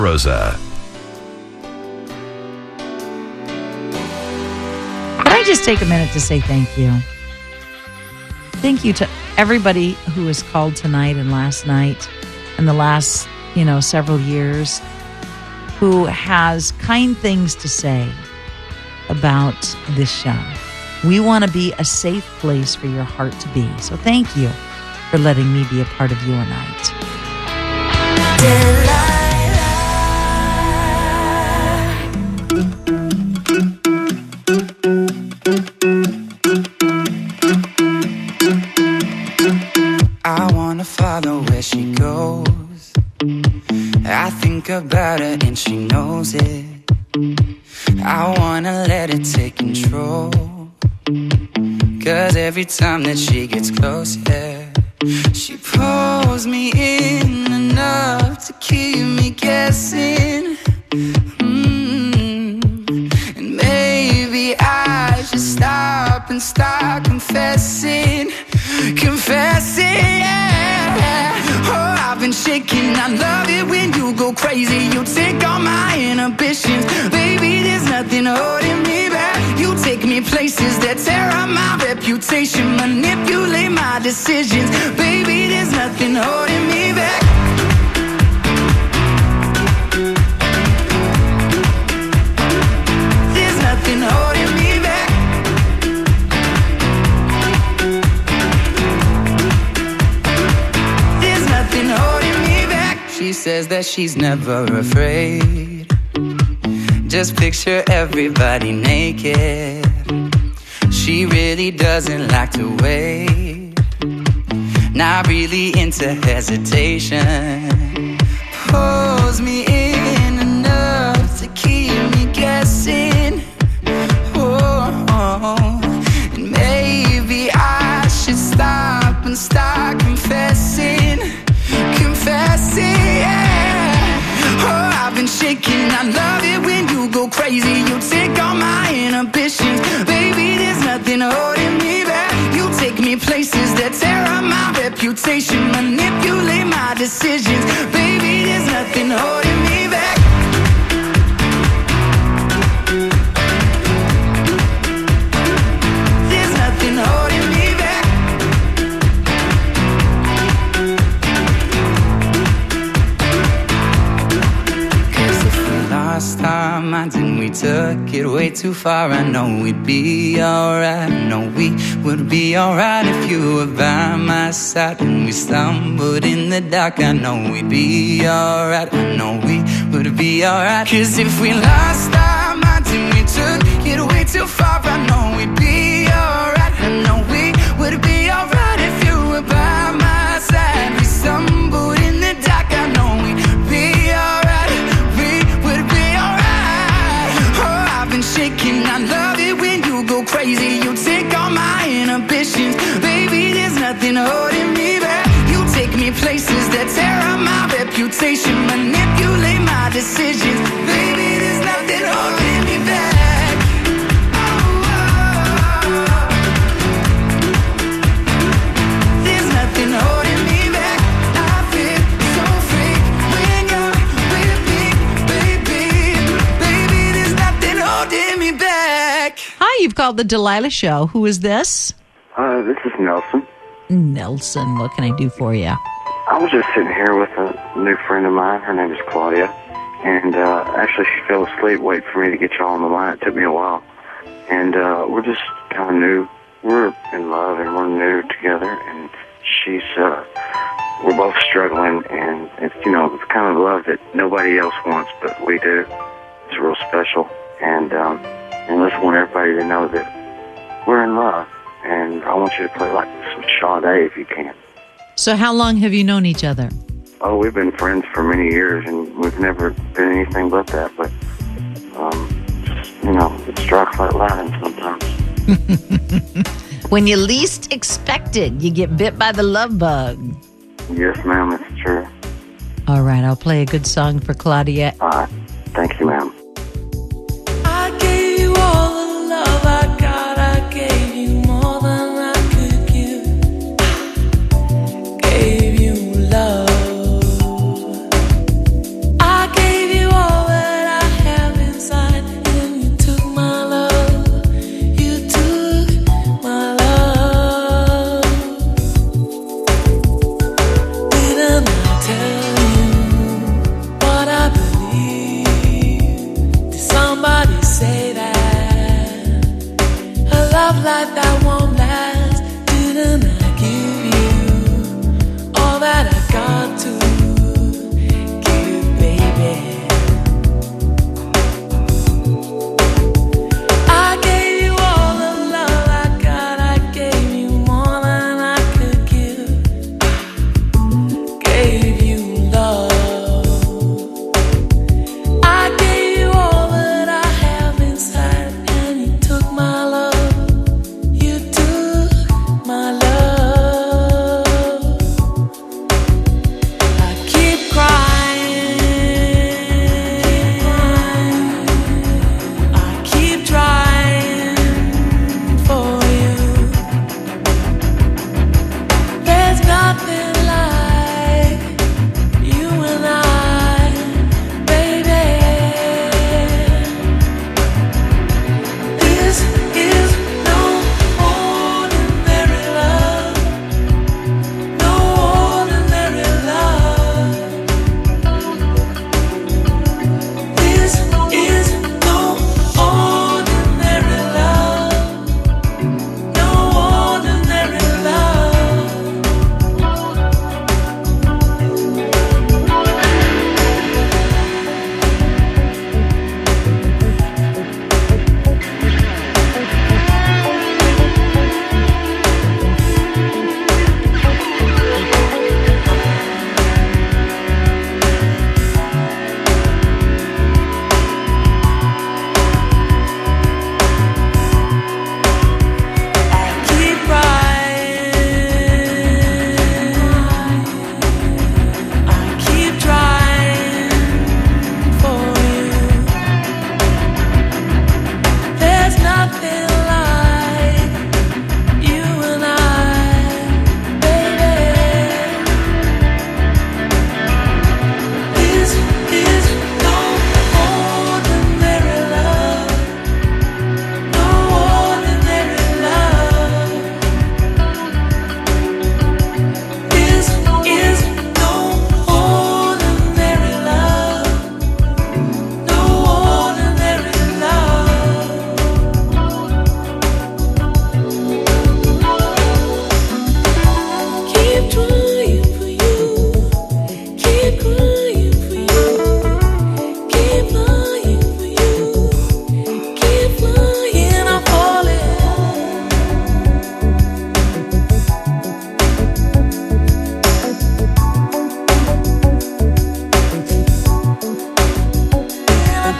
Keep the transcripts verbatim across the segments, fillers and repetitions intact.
Rosa. Could I just take a minute to say thank you? Thank you to everybody who has called tonight and last night and the last, you know, several years, who has kind things to say about this show. We want to be a safe place for your heart to be. So thank you for letting me be a part of your night. I wanna follow where she goes. I think about her and she knows it. I wanna let it take control. Cause every time that she gets close, yeah, she pulls me in enough to keep me guessing. mm. And maybe I should stop and start confessing. Confessing, yeah. Oh, I've been shaking. I love it when you go crazy. You take all my inhibitions. Baby, there's nothing holding me back. You take me places that tear up my reputation, manipulate my decisions. Baby, there's nothing holding me back. There's nothing holding me back. There's nothing holding me back. She says that she's never afraid. Just picture everybody naked. She really doesn't like to wait. Not really into hesitation. Pulls me in enough to keep me guessing. Oh, oh. And maybe I should stop and start confessing. Confessing, yeah. Oh, I've been shaking. I love it when you go crazy. You take all my inhibitions. Baby, there's nothing holding me back. You take me places that tear up my reputation, manipulate my decisions. Baby, there's nothing holding me back. There's nothing holding me back. Cause if we lost our minds and we took it way too far, I know we'd be alright. I know we would be alright if you were by my side. When we stumbled in the dark, I know we'd be alright. I know we would be alright. Cause if we lost our minds and we took it way too far, I know we'd be alright. I know we would be alright if you were by my side. We stumbled in the dark, I know we'd be alright. We would be alright. Oh, I've been shaking. I love it when you go crazy. You take all my inhibitions. Baby, there's nothing holding me back. You take me places that tear up my reputation, manipulate my decisions. Baby, there's nothing holding me back. Oh, oh, oh. There's nothing holding me back. I feel so free when you're with me, baby. Baby, there's nothing holding me back. Hi, you've called the Delilah Show. Who is this? Uh, this is Nelson. Nelson, what can I do for you? I was just sitting here with a new friend of mine. Her name is Claudia. And uh, actually, she fell asleep waiting for me to get y'all on the line. It took me a while. And uh, we're just kind of new. We're in love and we're new together. And she's, uh, we're both struggling. And it's, you know, it's kind of love that nobody else wants, but we do. It's real special. And, um, and I just want everybody to know that we're in love. And I want you to play like this with Sade if you can. So how long have you known each other? Oh, we've been friends for many years, and we've never been anything but that. But, um, just, you know, it strikes like lightning sometimes. When you least expect it, you get bit by the love bug. Yes, ma'am, it's true. All right, I'll play a good song for Claudia. All right. Thank you, ma'am. I gave you all the love I got. I gave you more than I could give. Gave you love. I gave you love life that won't last. Didn't I give you all that I got to give, baby? I gave you all the love I got. I gave you more than I could give. Gave you love. I gave you all that I have inside, and you took my love. You took my love. I keep crying. I keep trying for you. There's nothing like you and I, baby. This is no ordinary love. No ordinary love. This is no ordinary love. No ordinary love. I keep crying. I keep trying for you. There's nothing like you and I, baby. This is no ordinary love. No ordinary love. This is no ordinary love. No ordinary love. Keep trying for you. Keep crying for you. Keep lying for you. Keep flying, I'm falling. I'm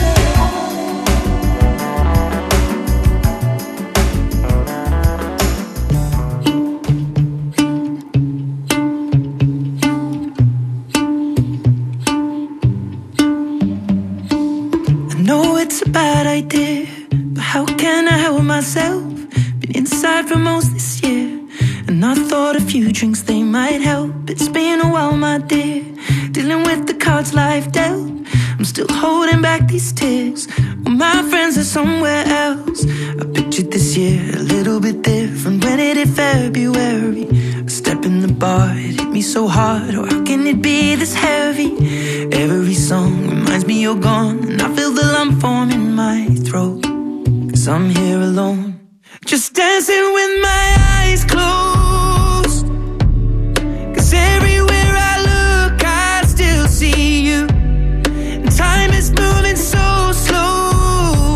I know it's a bad idea, but how can I help myself? Been inside for most this year, and I thought a few drinks they might help. It's been a while, my dear, dealing with the cards life dealt. I'm still holding back these tears. Well, my friends are somewhere else. I pictured this year a little bit different. When it hit February, a step in the bar, it hit me so hard. Oh, how can it be this heavy? Every song reminds me you're gone, and I feel the lump form in my throat. Cause I'm here alone, just dancing with my eyes closed. Cause everywhere I look, I still see you. And time is moving so slow,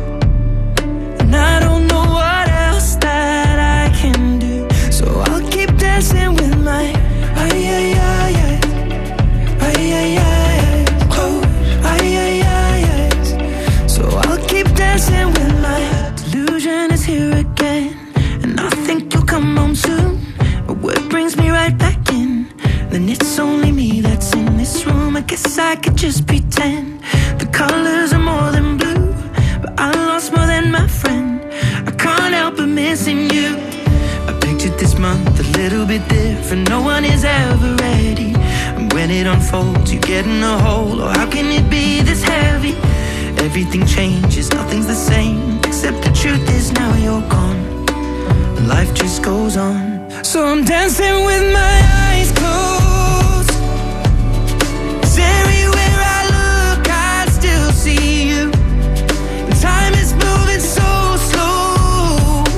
and I don't know what else that I can do. So I'll keep dancing with my ay ay ay ay ay ay ay close ay ay ay ay. So I'll keep dancing with my delusion is here again, and I think you'll come home soon. A word brings me right back in. Then it's only me that's in this room. I guess I could just pretend the colors are more than blue, but I lost more than my friend. I can't help but missing you. I pictured this month a little bit different. No one is ever ready, and when it unfolds, you get in a hole. Or how can it be this heavy? Everything changes, nothing's the same, except the truth is now you're gone, and life just goes on. So I'm dancing with my eyes closed. 'Cause everywhere I look, I still see you. And time is moving so slow,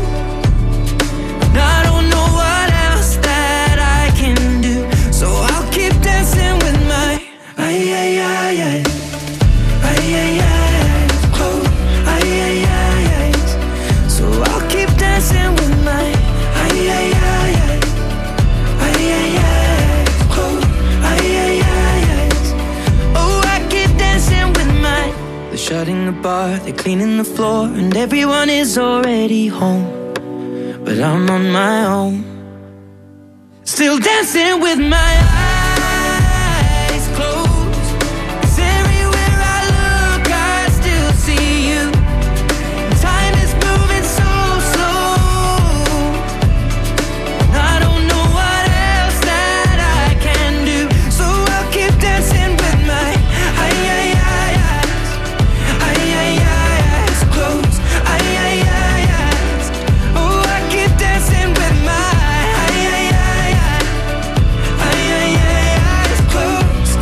shutting the bar, they're cleaning the floor, and everyone is already home. But I'm on my own, still dancing with my eyes closed. 'Cause everywhere I look, I still see you. Time is moving so slow, and I don't know what else that I can do. So I'll keep dancing with my eyes, eyes closed, eyes. Oh, I keep dancing with my eyes closed,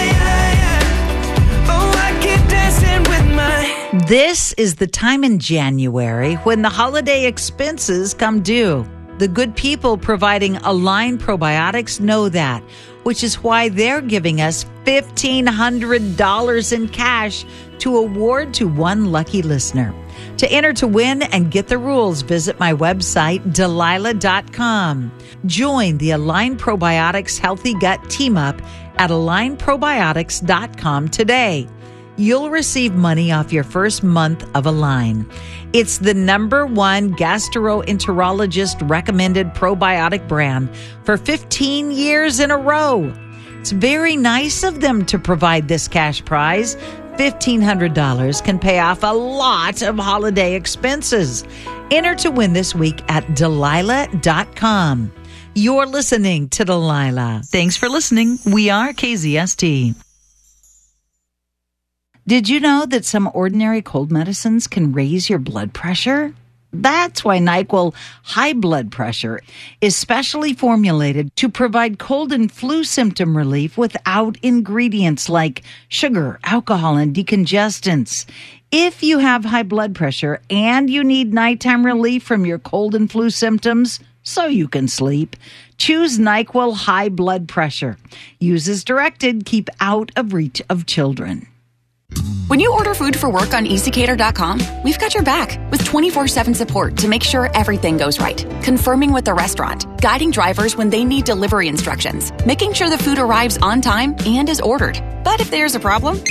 oh, I keep dancing with my. This is the time in January when the holiday expenses come due. The good people providing Align Probiotics know that, which is why they're giving us fifteen hundred dollars in cash to award to one lucky listener. To enter to win and get the rules, visit my website, Delilah dot com. Join the Align Probiotics Healthy Gut Team Up at Align Probiotics dot com today. You'll receive money off your first month of Align. It's the number one gastroenterologist recommended probiotic brand for fifteen years in a row. It's very nice of them to provide this cash prize. fifteen hundred dollars can pay off a lot of holiday expenses. Enter to win this week at Delilah dot com. You're listening to Delilah. Thanks for listening. We are K Z S T. Did you know that some ordinary cold medicines can raise your blood pressure? That's why NyQuil High Blood Pressure is specially formulated to provide cold and flu symptom relief without ingredients like sugar, alcohol, and decongestants. If you have high blood pressure and you need nighttime relief from your cold and flu symptoms so you can sleep, choose NyQuil High Blood Pressure. Use as directed. Keep out of reach of children. When you order food for work on easy cater dot com, we've got your back with twenty-four seven support to make sure everything goes right. Confirming with the restaurant, guiding drivers when they need delivery instructions, making sure the food arrives on time and is ordered. But if there's a problem,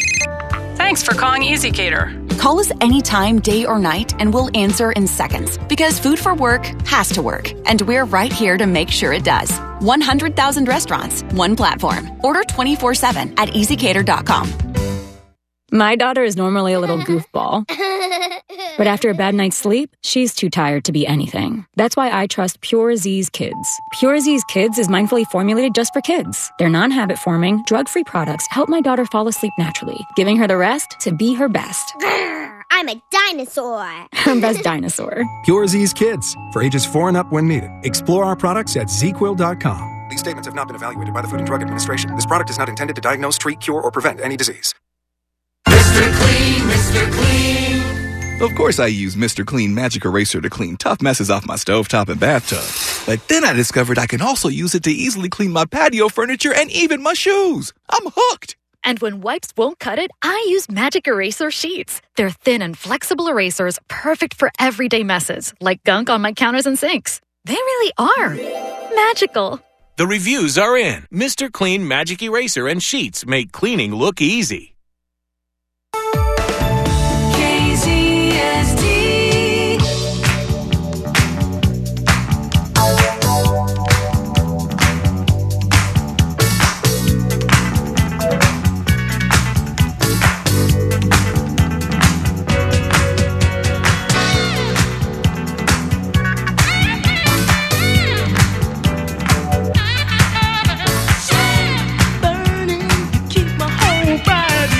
thanks for calling Easy Cater. Call us anytime, day or night, and we'll answer in seconds. Because food for work has to work, and we're right here to make sure it does. one hundred thousand restaurants, one platform. Order twenty-four seven at easy cater dot com. My daughter is normally a little goofball, but after a bad night's sleep, she's too tired to be anything. That's why I trust Pure Z's Kids. Pure Z's Kids is mindfully formulated just for kids. Their non-habit forming, drug-free products help my daughter fall asleep naturally, giving her the rest to be her best. I'm a dinosaur. Her best dinosaur. Pure Z's Kids, for ages four and up when needed. Explore our products at z quil dot com. These statements have not been evaluated by the Food and Drug Administration. This product is not intended to diagnose, treat, cure, or prevent any disease. Mister Clean, Mister Clean. Of course I use Mister Clean Magic Eraser to clean tough messes off my stovetop and bathtub. But then I discovered I can also use it to easily clean my patio furniture and even my shoes. I'm hooked. And when wipes won't cut it, I use Magic Eraser Sheets. They're thin and flexible erasers, perfect for everyday messes, like gunk on my counters and sinks. They really are magical. The reviews are in. Mister Clean Magic Eraser and Sheets make cleaning look easy. K Z S T. Burning, you keep my whole body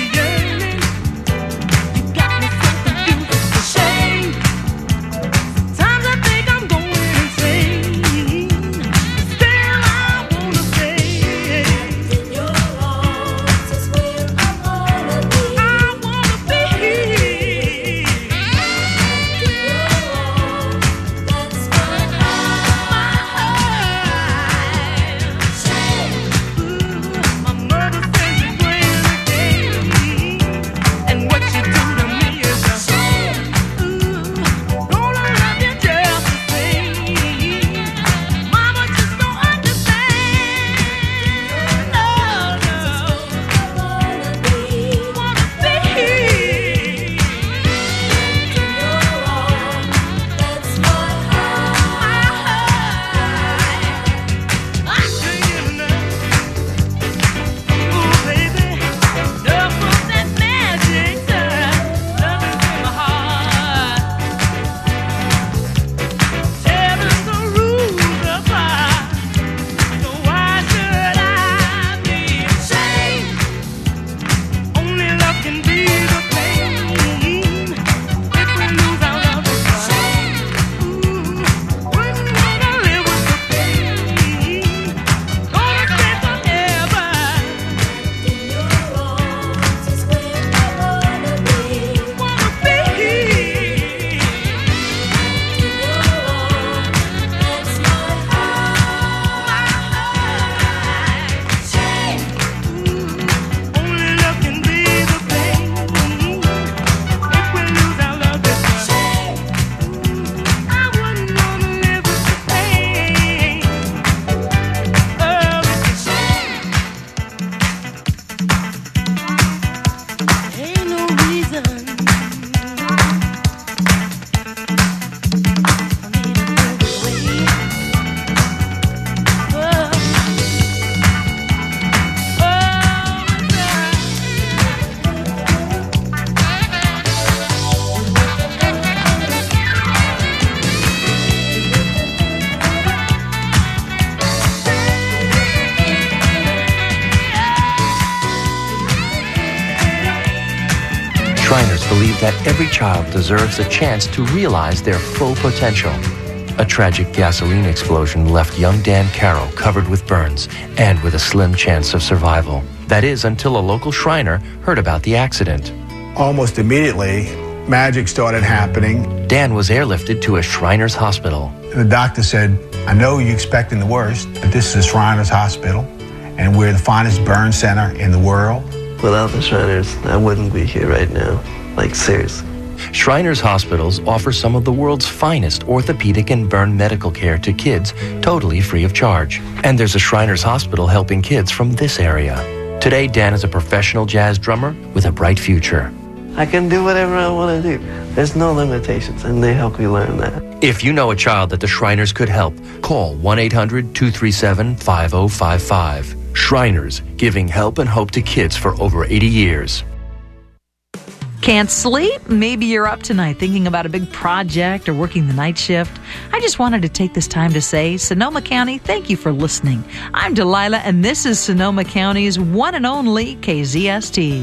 Shriners believe that every child deserves a chance to realize their full potential. A tragic gasoline explosion left young Dan Carroll covered with burns and with a slim chance of survival. That is, until a local Shriner heard about the accident. Almost immediately, magic started happening. Dan was airlifted to a Shriners hospital. The doctor said, I know you're expecting the worst, but this is a Shriners hospital, and we're the finest burn center in the world. Without the Shriners, I wouldn't be here right now. Like, seriously. Shriners Hospitals offer some of the world's finest orthopedic and burn medical care to kids totally free of charge. And there's a Shriners Hospital helping kids from this area. Today, Dan is a professional jazz drummer with a bright future. I can do whatever I want to do. There's no limitations, and they help me learn that. If you know a child that the Shriners could help, call one eight hundred, two three seven, five oh five five. Shriners, giving help and hope to kids for over eighty years. Can't sleep? Maybe you're up tonight thinking about a big project or working the night shift. I just wanted to take this time to say, Sonoma County, thank you for listening. I'm Delilah, and this is Sonoma County's one and only K Z S T.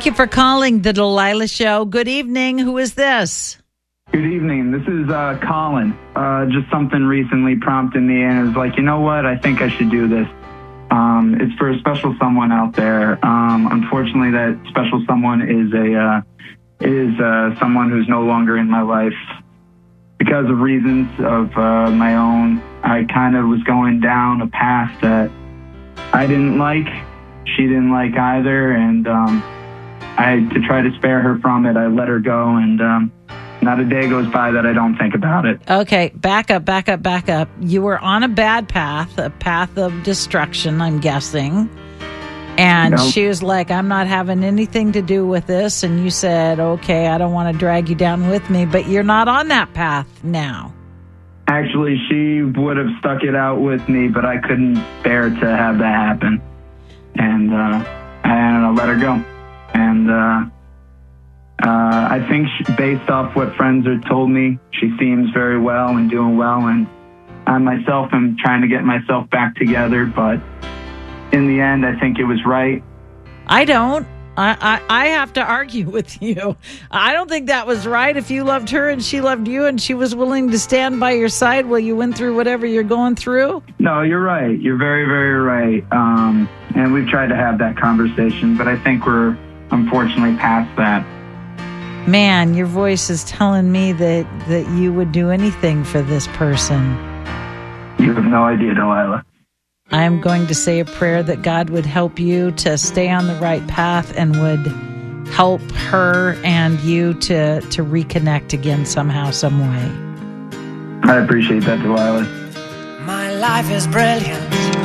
Thank you for calling the Delilah Show. Good evening. Who is this? Good evening. This is uh, Colin. Uh, just something recently prompted me, and it was like, you know what? I think I should do this. Um, it's for a special someone out there. Um, unfortunately, that special someone is a uh, is uh, someone who's no longer in my life because of reasons of uh, my own. I kind of was going down a path that I didn't like. She didn't like either, and um, I to try to spare her from it, I let her go, and um, not a day goes by that I don't think about it. Okay, back up, back up, back up. You were on a bad path, a path of destruction, I'm guessing. And Nope. she was like, I'm not having anything to do with this. And you said, okay, I don't want to drag you down with me, but you're not on that path now. Actually, she would have stuck it out with me, but I couldn't bear to have that happen. And, uh, and I let her go. And, uh, Uh, I think she, based off what friends have told me, she seems very well and doing well, and I myself am trying to get myself back together, but in the end, I think it was right. I don't. I, I, I have to argue with you. I don't think that was right. If you loved her and she loved you and she was willing to stand by your side while you went through whatever you're going through. No, you're right. You're very, very right. Um, and we've tried to have that conversation, but I think we're unfortunately past that. Man, your voice is telling me that, that you would do anything for this person. You have no idea, Delilah. I'm going to say a prayer that God would help you to stay on the right path and would help her and you to, to reconnect again somehow, some way. I appreciate that, Delilah. My life is brilliant.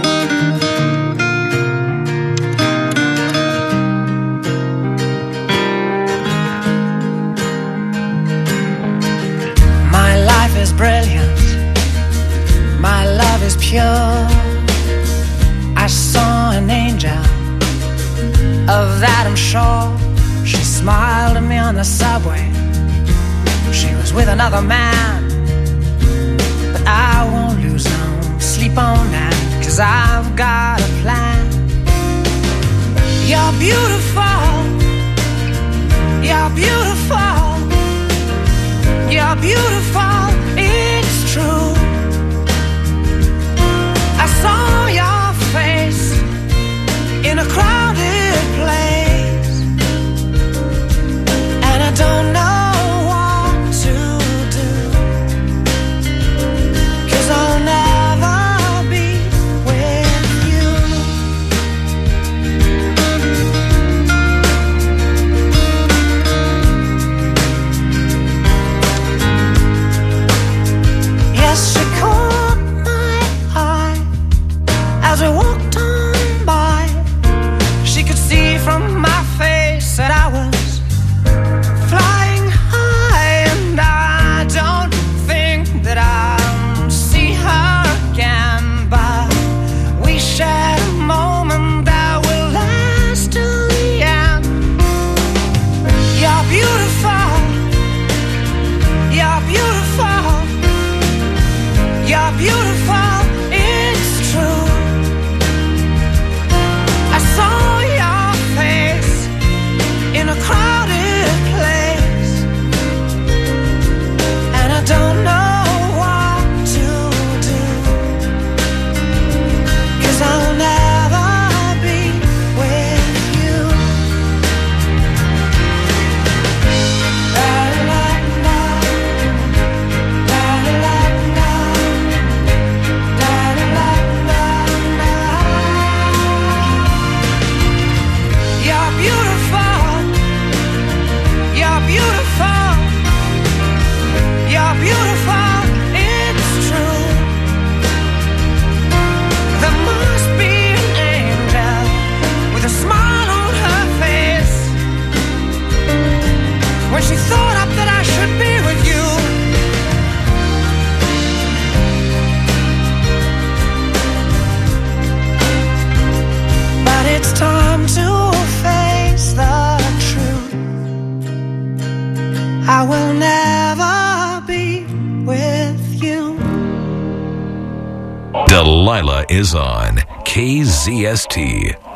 My life is brilliant. My love is pure. I saw an angel, of that I'm sure. She smiled at me on the subway. She was with another man, but I won't lose no sleep on that, 'cause I've got a plan. You're beautiful. You're beautiful. You're beautiful. It's true. I saw your face in a crowded place, and I don't know what to do, 'cause I'll never be with you. Yes, she caught my eye as we walked on by. She could see from my face that I was flying high, and I don't think that I'll see her again, but we shared a moment that will last till the end. You're beautiful. You're beautiful. You're beautiful. It's true. I saw your face in a crowded place, and I don't know what to do, 'cause I'll never be with you. Da-da-da-da. Da-da-da-da. Da-da-da-da-da. You're beautiful. You're beautiful. You're beautiful. It's true. There must be an angel with a smile on her face when she thought up that I should be with you. But it's time to face the truth. I will never be with you. Delilah is on K Z S T.